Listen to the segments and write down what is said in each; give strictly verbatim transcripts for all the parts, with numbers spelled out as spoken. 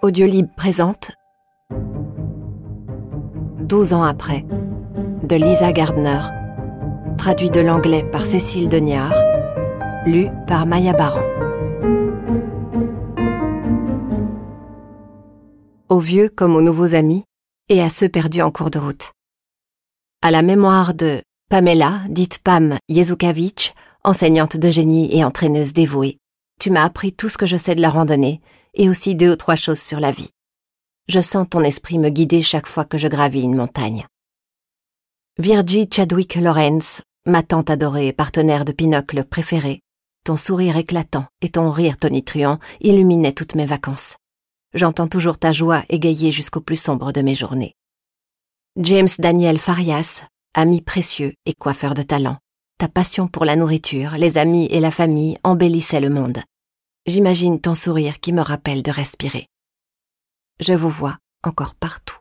Audiolib présente Douze ans après, de Lisa Gardner, traduit de l'anglais par Cécile Deniard, lu par Maya Baran. Aux vieux comme aux nouveaux amis, et à ceux perdus en cours de route. À la mémoire de Pamela, dite Pam Jezukavitch, enseignante de génie et entraîneuse dévouée, tu m'as appris tout ce que je sais de la randonnée, et aussi deux ou trois choses sur la vie. Je sens ton esprit me guider chaque fois que je gravis une montagne. Virgie Chadwick Lawrence, ma tante adorée et partenaire de Pinocle préférée, ton sourire éclatant et ton rire tonitruant illuminaient toutes mes vacances. J'entends toujours ta joie égayer jusqu'au plus sombre de mes journées. James Daniel Farias, ami précieux et coiffeur de talent, ta passion pour la nourriture, les amis et la famille embellissaient le monde. J'imagine ton sourire qui me rappelle de respirer. Je vous vois encore partout.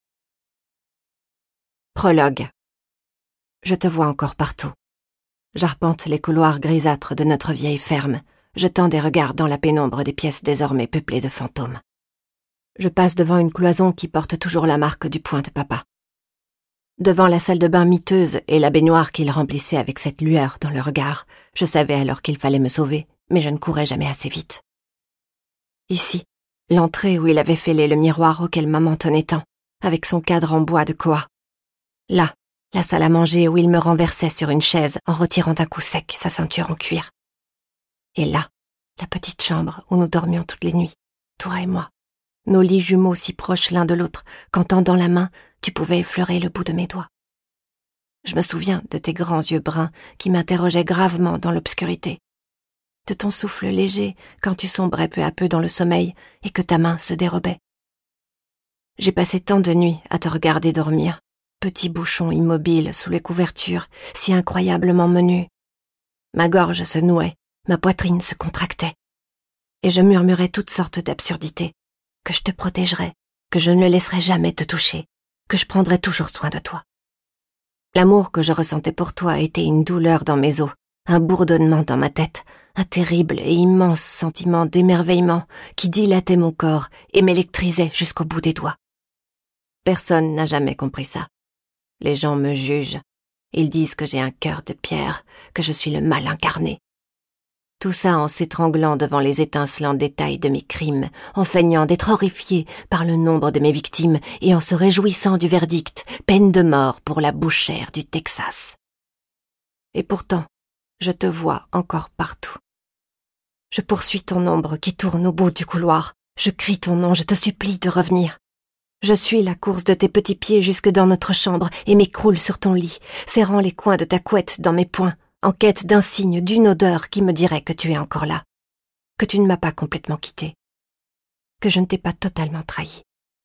Prologue. Je te vois encore partout. J'arpente les couloirs grisâtres de notre vieille ferme, jetant des regards dans la pénombre des pièces désormais peuplées de fantômes. Je passe devant une cloison qui porte toujours la marque du poing de papa. Devant la salle de bain miteuse et la baignoire qu'il remplissait avec cette lueur dans le regard, je savais alors qu'il fallait me sauver, mais je ne courais jamais assez vite. Ici, l'entrée où il avait fêlé le miroir auquel maman tenait tant, avec son cadre en bois de koa. Là, la salle à manger où il me renversait sur une chaise en retirant d'un coup sec sa ceinture en cuir. Et là, la petite chambre où nous dormions toutes les nuits, toi et moi. Nos lits jumeaux si proches l'un de l'autre qu'en tendant la main, tu pouvais effleurer le bout de mes doigts. Je me souviens de tes grands yeux bruns qui m'interrogeaient gravement dans l'obscurité, de ton souffle léger quand tu sombrais peu à peu dans le sommeil et que ta main se dérobait. J'ai passé tant de nuits à te regarder dormir, petit bouchon immobile sous les couvertures, si incroyablement menu. Ma gorge se nouait, ma poitrine se contractait, et je murmurais toutes sortes d'absurdités. Que je te protégerai, que je ne laisserai jamais te toucher, que je prendrai toujours soin de toi. L'amour que je ressentais pour toi était une douleur dans mes os, un bourdonnement dans ma tête, un terrible et immense sentiment d'émerveillement qui dilatait mon corps et m'électrisait jusqu'au bout des doigts. Personne n'a jamais compris ça. Les gens me jugent. Ils disent que j'ai un cœur de pierre, que je suis le mal incarné. Tout ça en s'étranglant devant les étincelants détails de mes crimes, en feignant d'être horrifié par le nombre de mes victimes et en se réjouissant du verdict, peine de mort pour la bouchère du Texas. Et pourtant, je te vois encore partout. Je poursuis ton ombre qui tourne au bout du couloir. Je crie ton nom, je te supplie de revenir. Je suis la course de tes petits pieds jusque dans notre chambre et m'écroule sur ton lit, serrant les coins de ta couette dans mes poings, en quête d'un signe, d'une odeur qui me dirait que tu es encore là, que tu ne m'as pas complètement quitté, que je ne t'ai pas totalement trahi.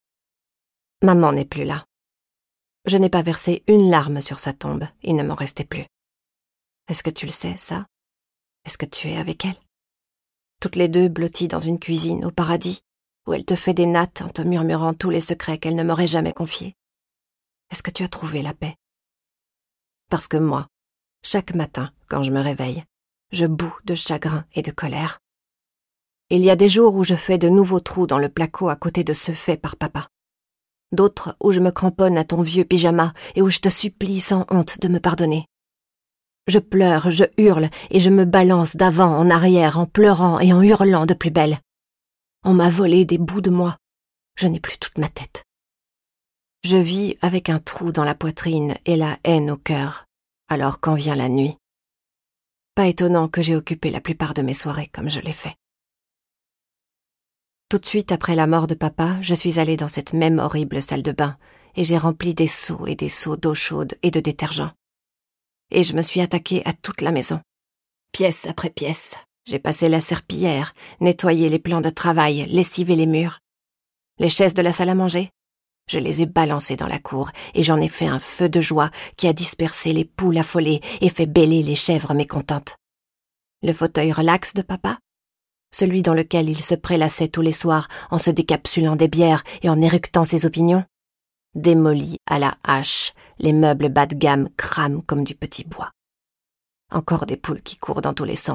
Maman n'est plus là. Je n'ai pas versé une larme sur sa tombe, il ne m'en restait plus. Est-ce que tu le sais, ça? Est-ce que tu es avec elle? Toutes les deux blotties dans une cuisine au paradis, où elle te fait des nattes en te murmurant tous les secrets qu'elle ne m'aurait jamais confiés. Est-ce que tu as trouvé la paix? Parce que moi, chaque matin, quand je me réveille, je boue de chagrin et de colère. Il y a des jours où je fais de nouveaux trous dans le placo à côté de ceux faits par papa. D'autres où je me cramponne à ton vieux pyjama et où je te supplie sans honte de me pardonner. Je pleure, je hurle et je me balance d'avant en arrière en pleurant et en hurlant de plus belle. On m'a volé des bouts de moi. Je n'ai plus toute ma tête. Je vis avec un trou dans la poitrine et la haine au cœur. Alors quand vient la nuit, pas étonnant que j'ai occupé la plupart de mes soirées comme je l'ai fait. Tout de suite après la mort de papa, je suis allée dans cette même horrible salle de bain et j'ai rempli des seaux et des seaux d'eau chaude et de détergent. Et je me suis attaquée à toute la maison. Pièce après pièce, j'ai passé la serpillière, nettoyé les plans de travail, lessivé les murs. Les chaises de la salle à manger, je les ai balancées dans la cour et j'en ai fait un feu de joie qui a dispersé les poules affolées et fait bêler les chèvres mécontentes. Le fauteuil relax de papa, celui dans lequel il se prélassait tous les soirs en se décapsulant des bières et en éructant ses opinions, démoli à la hache, les meubles bas de gamme crament comme du petit bois. Encore des poules qui courent dans tous les sens